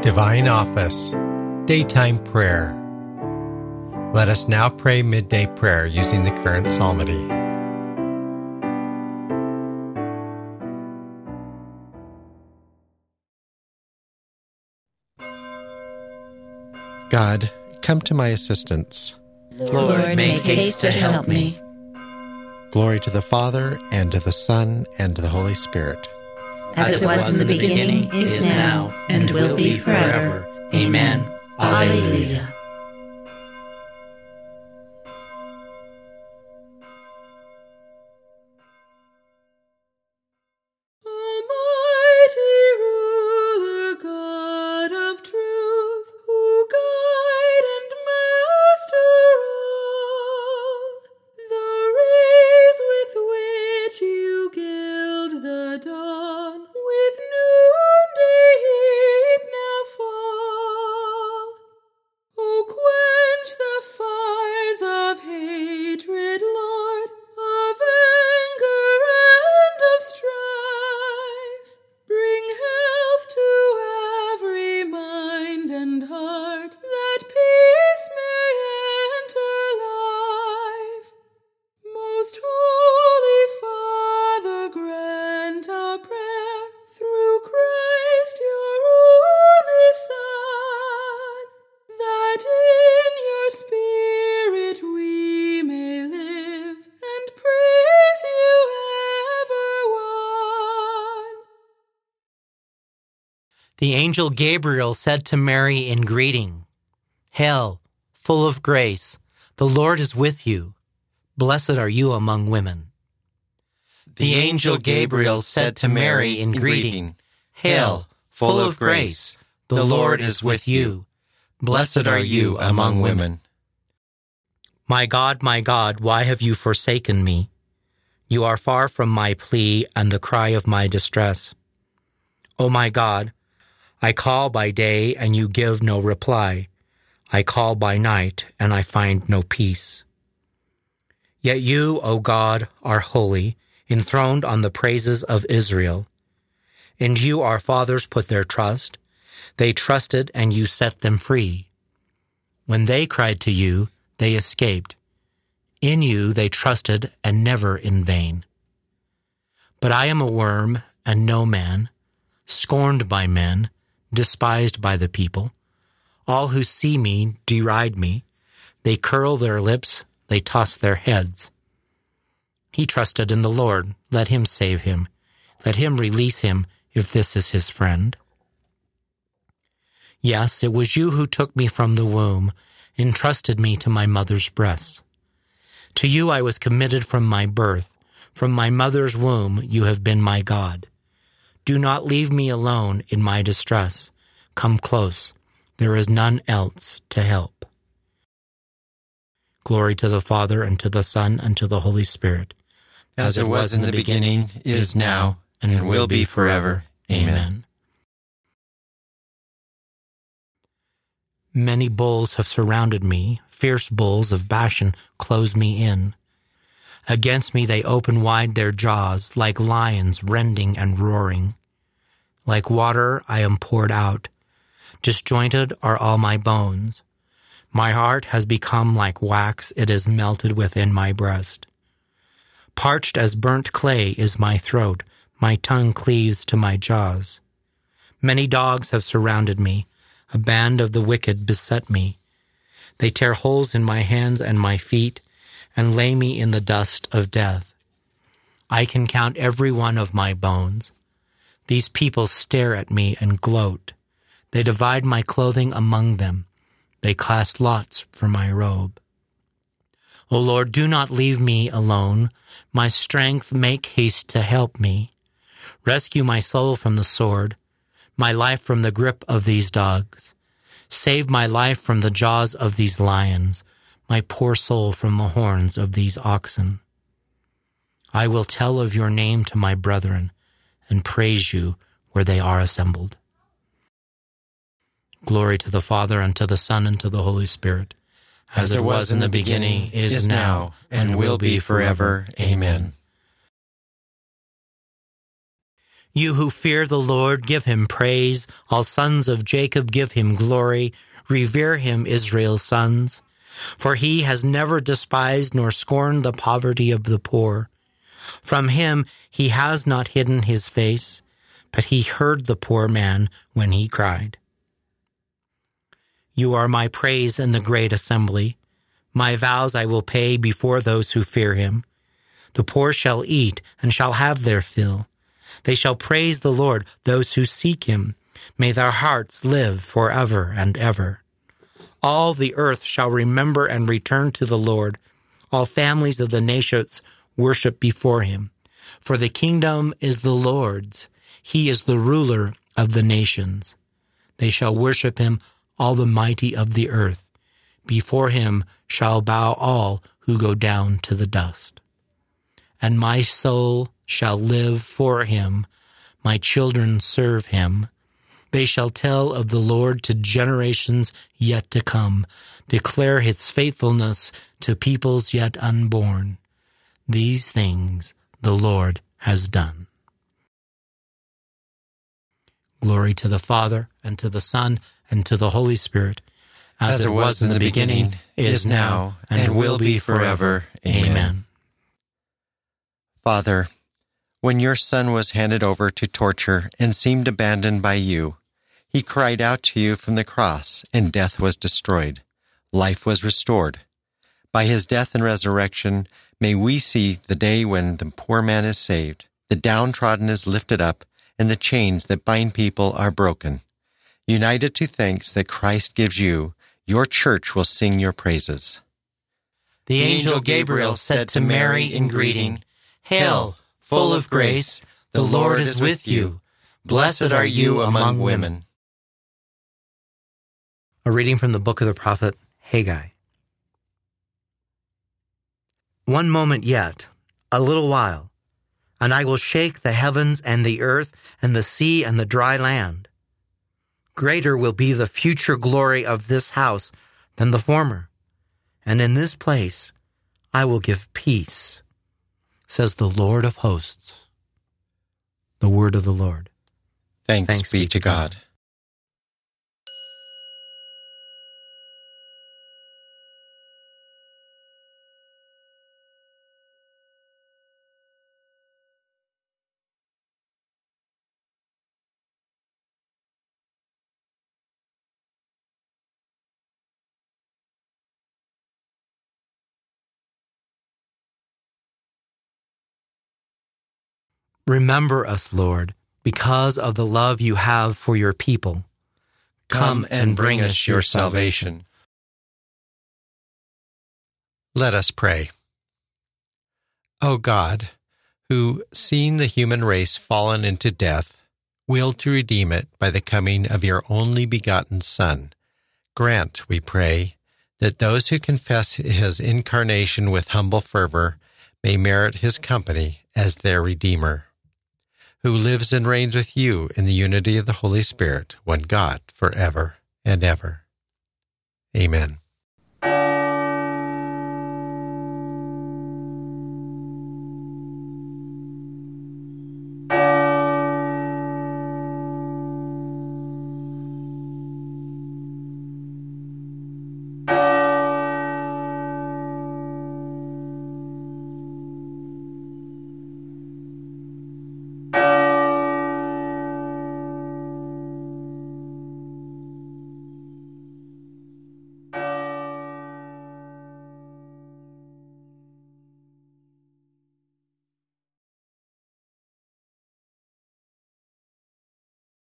Divine Office, Daytime Prayer. Let us now pray midday prayer using the current psalmody. God, come to my assistance. Lord, make haste to help me. Glory to the Father, and to the Son, and to the Holy Spirit. As it was in the beginning, is now, and will be forever. Amen. Alleluia. The angel Gabriel said to Mary in greeting, "Hail, full of grace, the Lord is with you. Blessed are you among women." The angel Gabriel said to Mary in greeting, "Hail, full of grace, the Lord is with you. Blessed are you among women." My God, why have you forsaken me? You are far from my plea and the cry of my distress. O my God, I call by day and you give no reply. I call by night and I find no peace. Yet you, O God, are holy, enthroned on the praises of Israel. In you our fathers put their trust. They trusted and you set them free. When they cried to you, they escaped. In you they trusted and never in vain. But I am a worm and no man, scorned by men, despised by the people. All who see me deride me. They curl their lips, they toss their heads. He trusted in the Lord. Let him save him. Let him release him if this is his friend. Yes, it was you who took me from the womb, entrusted me to my mother's breast. To you I was committed from my birth. From my mother's womb you have been my God. Do not leave me alone in my distress. Come close. There is none else to help. Glory to the Father, and to the Son, and to the Holy Spirit. As it was in the beginning, is now, and will be forever. Amen. Many bulls have surrounded me. Fierce bulls of Bashan close me in. Against me they open wide their jaws, like lions rending and roaring. Like water I am poured out. Disjointed are all my bones. My heart has become like wax, it is melted within my breast. Parched as burnt clay is my throat, my tongue cleaves to my jaws. Many dogs have surrounded me, a band of the wicked beset me. They tear holes in my hands and my feet, and lay me in the dust of death. I can count every one of my bones. These people stare at me and gloat. They divide my clothing among them. They cast lots for my robe. O Lord, do not leave me alone. My strength, make haste to help me. Rescue my soul from the sword, my life from the grip of these dogs. Save my life from the jaws of these lions, my poor soul from the horns of these oxen. I will tell of your name to my brethren and praise you where they are assembled. Glory to the Father, and to the Son, and to the Holy Spirit. As it was in the beginning, is now, and will be forever. Amen. You who fear the Lord, give him praise. All sons of Jacob, give him glory. Revere him, Israel's sons. For he has never despised nor scorned the poverty of the poor. From him he has not hidden his face, but he heard the poor man when he cried. You are my praise in the great assembly. My vows I will pay before those who fear him. The poor shall eat and shall have their fill. They shall praise the Lord, those who seek him. May their hearts live forever and ever. All the earth shall remember and return to the Lord. All families of the nations worship before him. For the kingdom is the Lord's. He is the ruler of the nations. They shall worship him, all the mighty of the earth. Before him shall bow all who go down to the dust. And my soul shall live for him. My children serve him. They shall tell of the Lord to generations yet to come, declare his faithfulness to peoples yet unborn. These things the Lord has done. Glory to the Father, and to the Son, and to the Holy Spirit, as it was in the beginning, is now, and will be forever. Amen. Father, when your Son was handed over to torture and seemed abandoned by you, he cried out to you from the cross, and death was destroyed. Life was restored. By his death and resurrection, may we see the day when the poor man is saved, the downtrodden is lifted up, and the chains that bind people are broken. United to thanks that Christ gives you, your church will sing your praises. The angel Gabriel said to Mary in greeting, Hail, full of grace, the Lord is with you. Blessed are you among women. A reading from the book of the prophet Haggai. One moment yet, a little while, and I will shake the heavens and the earth and the sea and the dry land. Greater will be the future glory of this house than the former, and in this place I will give peace, says the Lord of hosts. The word of the Lord. Thanks be to God. Remember us, Lord, because of the love you have for your people. Come and bring us your salvation. Let us pray. O God, who, seeing the human race fallen into death, willed to redeem it by the coming of your only begotten Son, grant, we pray, that those who confess his incarnation with humble fervor may merit his company as their Redeemer, who lives and reigns with you in the unity of the Holy Spirit, one God, forever and ever. Amen.